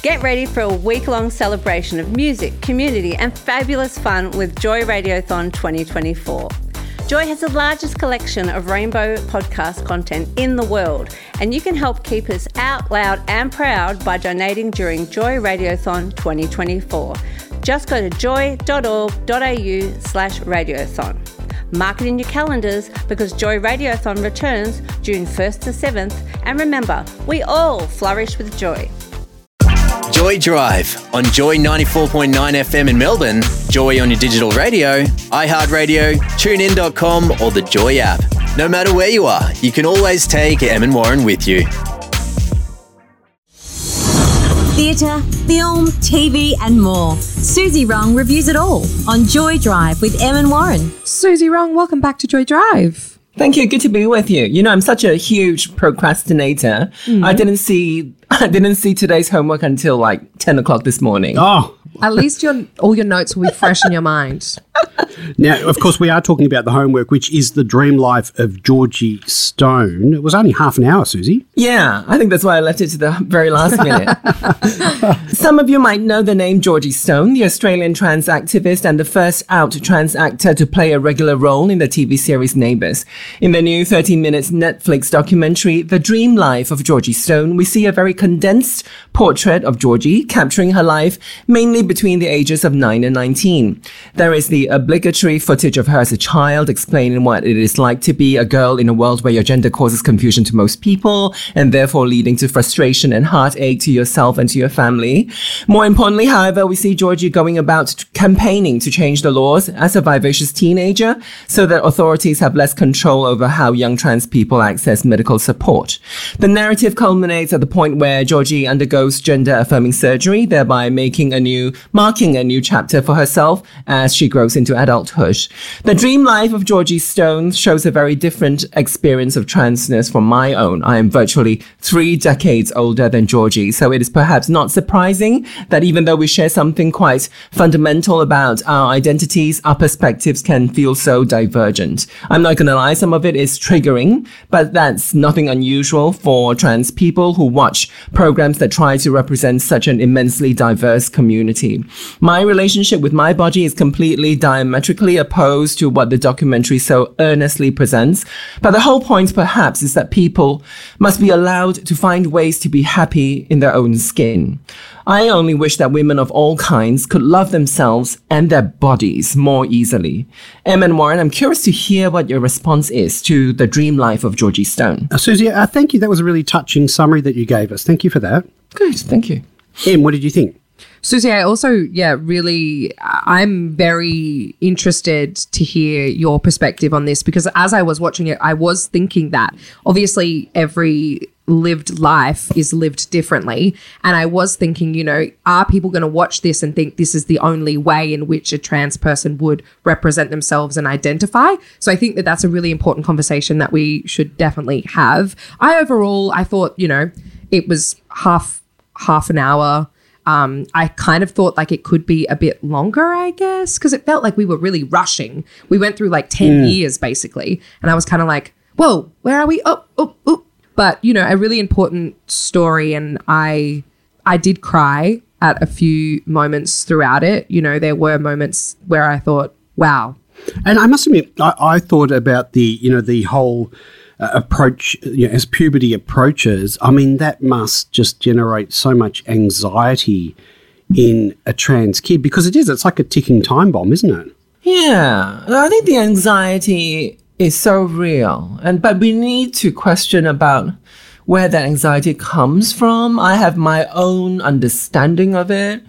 Get ready for a week-long celebration of music, community and fabulous fun with Joy Radiothon 2024. Joy has the largest collection of rainbow podcast content in the world, and you can help keep us out loud and proud by donating during Joy Radiothon 2024. Just go to joy.org.au/radiothon. Mark it in your calendars because Joy Radiothon returns June 1st to 7th, and remember, we all flourish with joy. Joy Drive on Joy 94.9 FM in Melbourne, Joy on your digital radio, iHeartRadio, TuneIn.com or the Joy app. No matter where you are, you can always take Em and Warren with you. Theatre, film, TV and more. Susie Rong reviews it all on Joy Drive with Em and Warren. Susie Rong, welcome back to Joy Drive. Thank you. Good to be with you. You know, I'm such a huge procrastinator. I didn't see today's homework until like 10 o'clock this morning. Oh. At least all your notes will be fresh in your mind. Now, of course, we are talking about the homework, which is The Dream Life of Georgie Stone. It was only half an hour, Susie. Yeah, I think that's why I left it to the very last minute. Some of you might know the name Georgie Stone, the Australian trans activist and the first out trans actor to play a regular role in the TV series Neighbours. In the new 13 minutes Netflix documentary, The Dream Life of Georgie Stone, we see a very condensed portrait of Georgie, capturing her life mainly between the ages of 9 and 19. There is the obligatory footage of her as a child explaining what it is like to be a girl in a world where your gender causes confusion to most people and therefore leading to frustration and heartache to yourself and to your family. More importantly, however, we see Georgie going about campaigning to change the laws as a vivacious teenager so that authorities have less control over how young trans people access medical support. The narrative culminates at the point where Georgie undergoes gender-affirming surgery, thereby marking a new chapter for herself as she grows into adulthood. The Dream Life of Georgie Stone shows a very different experience of transness from my own. I am virtually 3 decades older than Georgie, so it is perhaps not surprising that even though we share something quite fundamental about our identities, our perspectives can feel so divergent. I'm not going to lie, some of it is triggering, but that's nothing unusual for trans people who watch programs that try to represent such an immensely diverse community. My relationship with my body is completely diametrically opposed to what the documentary so earnestly presents. But the whole point, perhaps, is that people must be allowed to find ways to be happy in their own skin. I only wish that women of all kinds could love themselves and their bodies more easily. Em and Warren, I'm curious to hear what your response is to The Dream Life of Georgie Stone. Susie, thank you. That was a really touching summary that you gave us. Thank you for that. Good, thank you. Em, what did you think? Susie, I also, I'm very interested to hear your perspective on this because as I was watching it, I was thinking that obviously every lived life is lived differently. And I was thinking, are people going to watch this and think this is the only way in which a trans person would represent themselves and identify? So I think that that's a really important conversation that we should definitely have. I thought, it was half an hour. I kind of thought like it could be a bit longer, I guess, because it felt like we were really rushing. We went through like 10 years basically. And I was kind of like, whoa, where are we? Oh. But, a really important story. And I did cry at a few moments throughout it. There were moments where I thought, wow. And I must admit, I thought about the whole approach, as puberty approaches. I mean, that must just generate so much anxiety in a trans kid because it's like a ticking time bomb, isn't it? Yeah, I think the anxiety is so real, but we need to question about where that anxiety comes from. I have my own understanding of it.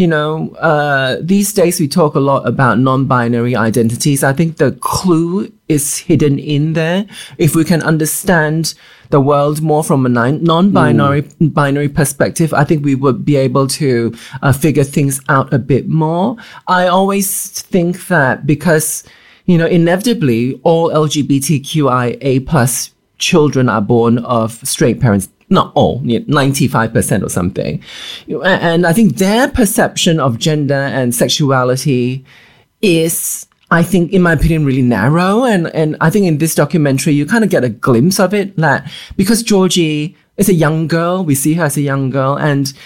These days we talk a lot about non-binary identities. I think the clue is hidden in there. If we can understand the world more from a non-binary perspective, I think we would be able to figure things out a bit more. I always think that because, inevitably all LGBTQIA plus children are born of straight parents. Not all, 95% or something. And I think their perception of gender and sexuality is, I think, in my opinion, really narrow. And I think in this documentary, you kind of get a glimpse of it, that because Georgie is a young girl, we see her as a young girl, and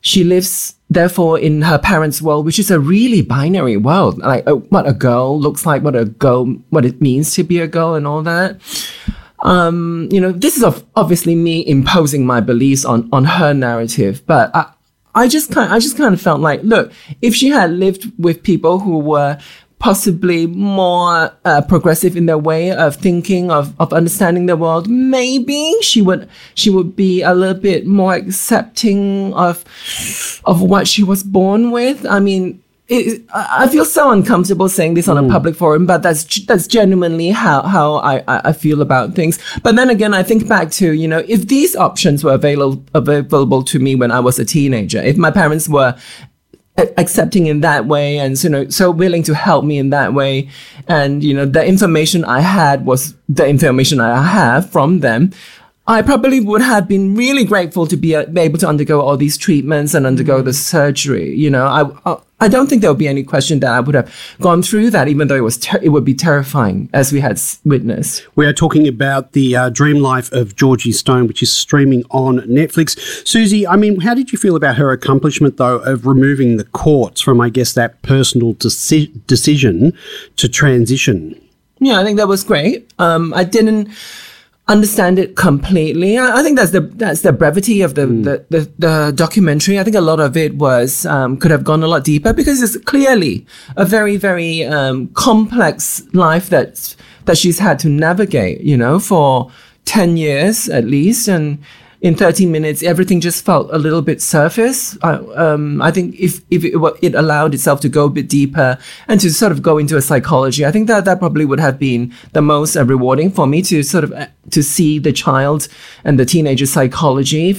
she lives, therefore, in her parents' world, which is a really binary world, like what a girl looks like, what it means to be a girl and all that. This is obviously me imposing my beliefs on her narrative, but I just kind of felt like, look, if she had lived with people who were possibly more progressive in their way of thinking, of understanding the world, maybe she would be a little bit more accepting of what she was born with. I mean, I feel so uncomfortable saying this on a public forum, but that's genuinely how I feel about things. But then again, I think back to, if these options were available to me when I was a teenager, if my parents were accepting in that way and so willing to help me in that way, and the information I had was the information I have from them, I probably would have been really grateful to be able to undergo all these treatments and undergo the surgery. I don't think there would be any question that I would have gone through that, even though it would be terrifying, as we had witnessed. We are talking about the Dream Life of Georgie Stone, which is streaming on Netflix. Susie, I mean, how did you feel about her accomplishment, though, of removing the courts from, I guess, that personal decision to transition? Yeah, I think that was great. I didn't understand it completely. I think that's the brevity of the documentary. I think a lot of it was could have gone a lot deeper, because it's clearly a very, very complex life that she's had to navigate, for 10 years at least, and in 30 minutes, everything just felt a little bit surface. I think if it allowed itself to go a bit deeper and to sort of go into a psychology, I think that probably would have been the most rewarding for me, to sort of to see the child and the teenager psychology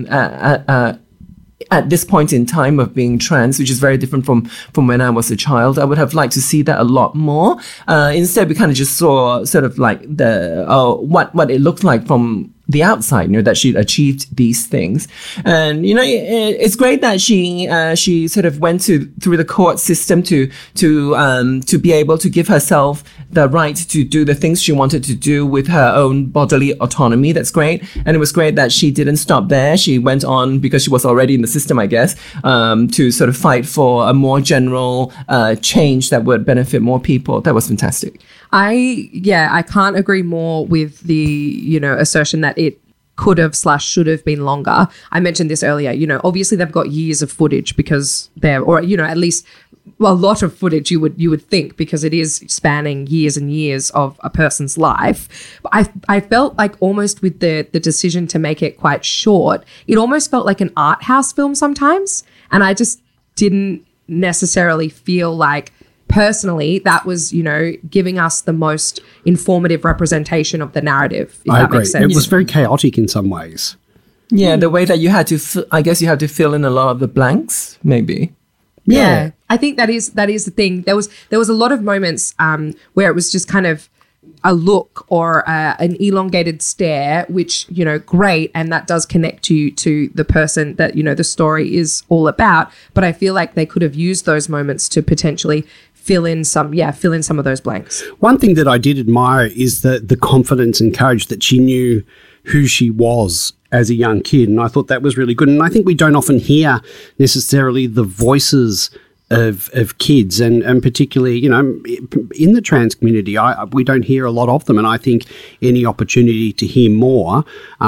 at this point in time of being trans, which is very different from when I was a child. I would have liked to see that a lot more. Instead, we kind of just saw sort of like what it looked like from the outside, that she'd achieved these things. And, it's great that she sort of went through the court system to be able to give herself the right to do the things she wanted to do with her own bodily autonomy. That's great. And it was great that she didn't stop there. She went on, because she was already in the system, I guess, to sort of fight for a more general change that would benefit more people. That was fantastic. I can't agree more with the, assertion that it could have / should have been longer. I mentioned this earlier, obviously they've got years of footage because at least a lot of footage you would think, because it is spanning years and years of a person's life. But I felt like almost with the decision to make it quite short, it almost felt like an art house film sometimes. And I just didn't necessarily feel like, personally, that was, giving us the most informative representation of the narrative, if I that agree. makes sense. It was very chaotic in some ways. Yeah, the way that you had to, I guess you had to fill in a lot of the blanks, maybe. Yeah. I think that is the thing. There was a lot of moments where it was just kind of a look or an elongated stare, which, great. And that does connect you to the person that, the story is all about. But I feel like they could have used those moments to potentially fill in some of those blanks. One thing that I did admire is the confidence and courage that she knew who she was as a young kid. And I thought that was really good. And I think we don't often hear necessarily the voices of kids, and particularly, in the trans community, we don't hear a lot of them. And I think any opportunity to hear more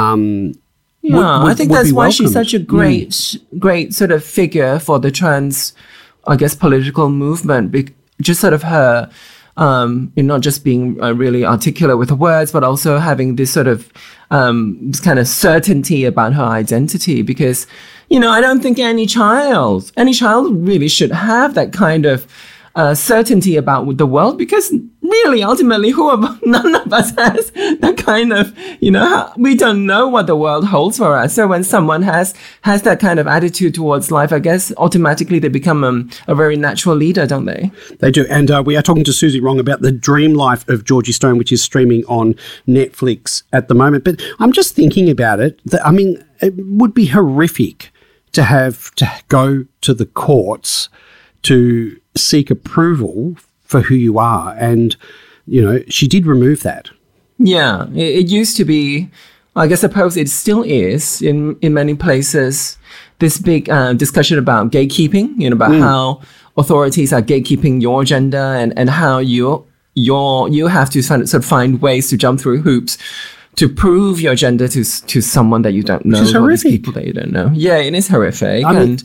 I think that's why she's such a great sort of figure for the trans, I guess, political movement. Just sort of her, not just being really articulate with her words, but also having this sort of this kind of certainty about her identity. Because, I don't think any child really should have that kind of certainty about the world, because really, ultimately, none of us has that kind of, we don't know what the world holds for us. So when someone has that kind of attitude towards life, I guess automatically they become a very natural leader, don't they? They do. And we are talking to Susie Wrong about the Dream Life of Georgie Stone, which is streaming on Netflix at the moment. But I'm just thinking about it. It would be horrific to have to go to the courts to seek approval for who you are. And, she did remove that. Yeah, it used to be, I suppose it still is in many places, this big discussion about gatekeeping, about how authorities are gatekeeping your gender and how you have to sort of find ways to jump through hoops to prove your gender to someone that you don't know. Which is horrific. People that you don't know. Yeah, it is horrific.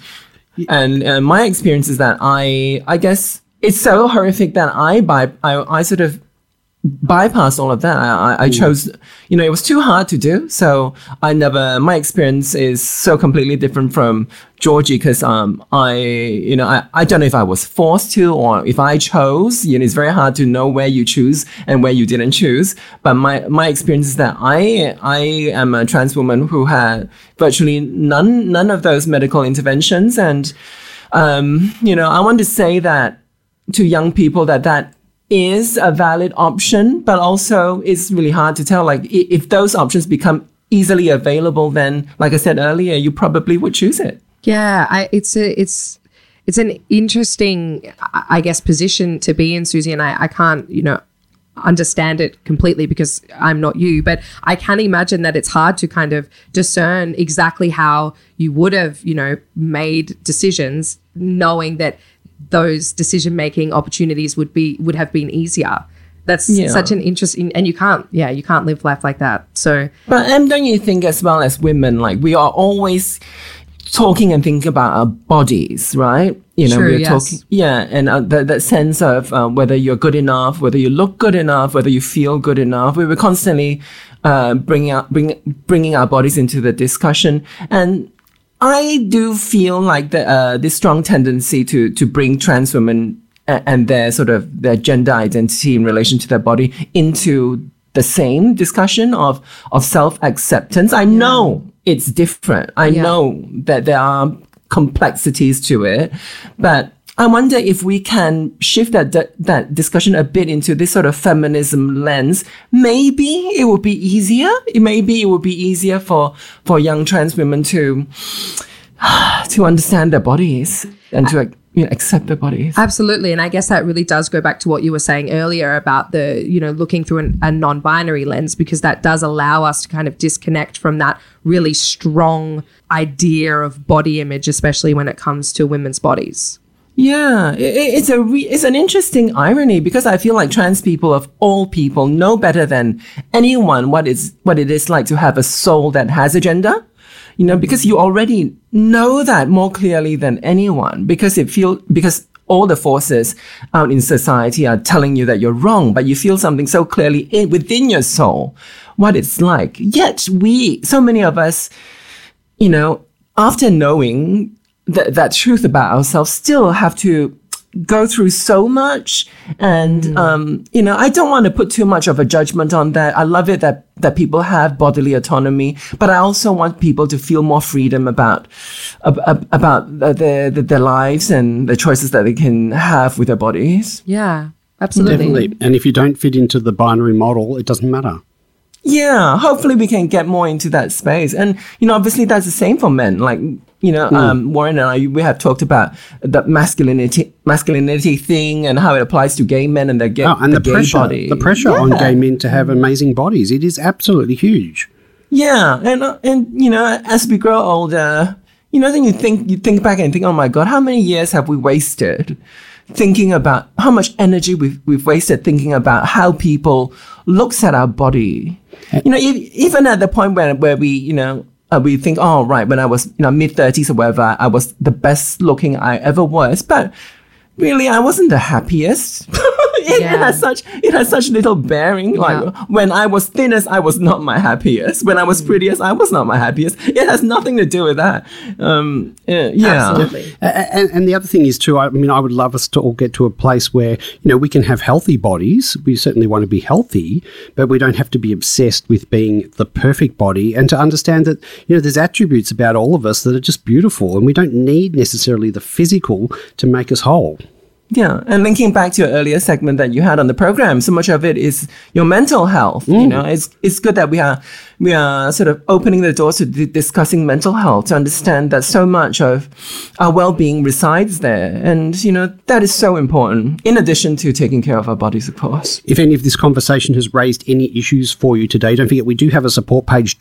And my experience is that I guess it's so horrific that I sort of bypassed all of that. I chose, it was too hard to do. So my experience is so completely different from Georgie because I don't know if I was forced to or if I chose. It's very hard to know where you choose and where you didn't choose. But my experience is that I am a trans woman who had virtually none of those medical interventions. And, I want to say that to young people that is a valid option, but also it's really hard to tell. Like if those options become easily available, then like I said earlier, you probably would choose it. Yeah, it's an interesting, I guess, position to be in, Susie, and I can't, understand it completely because I'm not you, but I can imagine that it's hard to kind of discern exactly how you would have, made decisions knowing that those decision-making opportunities would have been easier. That's such an interesting, and you can't live life like that. So, but don't you think as well as women, like we are always talking and thinking about our bodies, right? We're talking, and that sense of whether you're good enough, whether you look good enough, whether you feel good enough. We were constantly bringing our bodies into the discussion. And I do feel like this strong tendency to bring trans women and their gender identity in relation to their body into the same discussion of self-acceptance. I know it's different. I know that there are complexities to it, but I wonder if we can shift that discussion a bit into this sort of feminism lens. Maybe it would be easier. Maybe it would be easier for young trans women to understand their bodies and to accept their bodies. Absolutely. And I guess that really does go back to what you were saying earlier about the, looking through a non-binary lens, because that does allow us to kind of disconnect from that really strong idea of body image, especially when it comes to women's bodies. Yeah, it's an interesting irony because I feel like trans people of all people know better than anyone what it is like to have a soul that has a gender. Because you already know that more clearly than anyone, because all the forces out in society are telling you that you're wrong, but you feel something so clearly within your soul, what it's like. Yet so many of us, after knowing that truth about ourselves, still have to go through so much. And, I don't want to put too much of a judgment on that. I love it that people have bodily autonomy, but I also want people to feel more freedom about their lives and the choices that they can have with their bodies. Yeah, absolutely. Definitely. And if you don't fit into the binary model, it doesn't matter. Yeah, hopefully we can get more into that space. And, obviously that's the same for men. Like, Warren and I, we have talked about the masculinity thing and how it applies to gay men and the gay body. The pressure on gay men to have amazing bodies. It is absolutely huge. Yeah. And as we grow older, then you think back and think, oh my God, how many years have we wasted thinking about how much energy we've wasted thinking about how people looks at our body. Even at the point where we think, oh, right, when I was, mid-30s or whatever, I was the best looking I ever was. But really, I wasn't the happiest. It has such little bearing. Like when I was thinnest, I was not my happiest. When I was prettiest, I was not my happiest. It has nothing to do with that. Absolutely. And the other thing is too, I would love us to all get to a place where, we can have healthy bodies. We certainly want to be healthy, but we don't have to be obsessed with being the perfect body, and to understand that, there's attributes about all of us that are just beautiful, and we don't need necessarily the physical to make us whole. Yeah, and linking back to your earlier segment that you had on the program, so much of it is your mental health. It's good that we are sort of opening the doors to discussing mental health, to understand that so much of our well-being resides there. And, that is so important, in addition to taking care of our bodies, of course. If any of this conversation has raised any issues for you today, don't forget we do have a support page,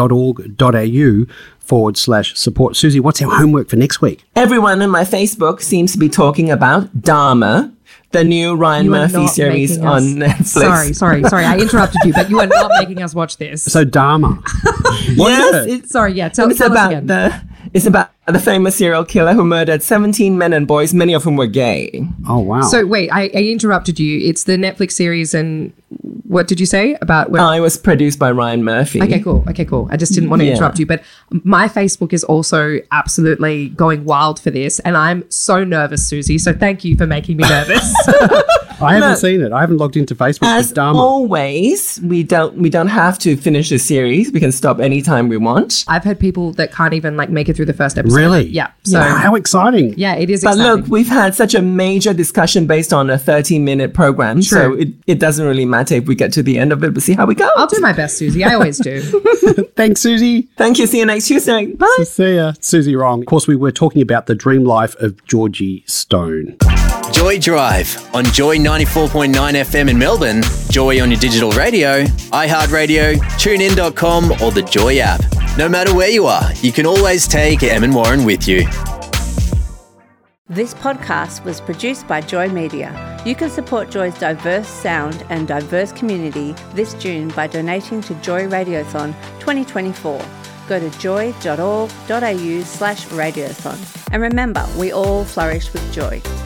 joy.org.au/support. Susie, what's our homework for next week? Everyone on my Facebook seems to be talking about Dharma, the new Ryan Murphy series on Netflix. Sorry. I interrupted you, but you are not making us watch this. So Dharma. Yes. Tell us again. It's about the famous serial killer who murdered 17 men and boys, many of whom were gay. Oh, wow. So wait, I interrupted you. It's the Netflix series, and what did you say about? It was produced by Ryan Murphy. Okay, cool. I just didn't want to interrupt you, but my Facebook is also absolutely going wild for this, and I'm so nervous, Susie. So thank you for making me nervous. I haven't seen it. I haven't logged into Facebook. As always, we don't have to finish the series. We can stop anytime we want. I've heard people that can't even make it through the first episode. Really? Yeah. So how exciting! Yeah, it is. But exciting. look, we've had such a major discussion based on a 30-minute program, True. so it doesn't really matter if we get to the end of it. We'll see how we go. I'll do my best, Susie. I always do. Thanks, Susie. Thank you. See you next Tuesday. Bye. See ya. Susie Wrong. Of course, we were talking about the dream life of Georgie Stone. Joy Drive on Joy 94.9 FM in Melbourne, Joy on your digital radio, iHeartRadio, TuneIn.com or the Joy app. No matter where you are, you can always take Em and Warren with you. This podcast was produced by Joy Media. You can support Joy's diverse sound and diverse community this June by donating to Joy Radiothon 2024. Go to joy.org.au/radiothon. And remember, we all flourish with joy.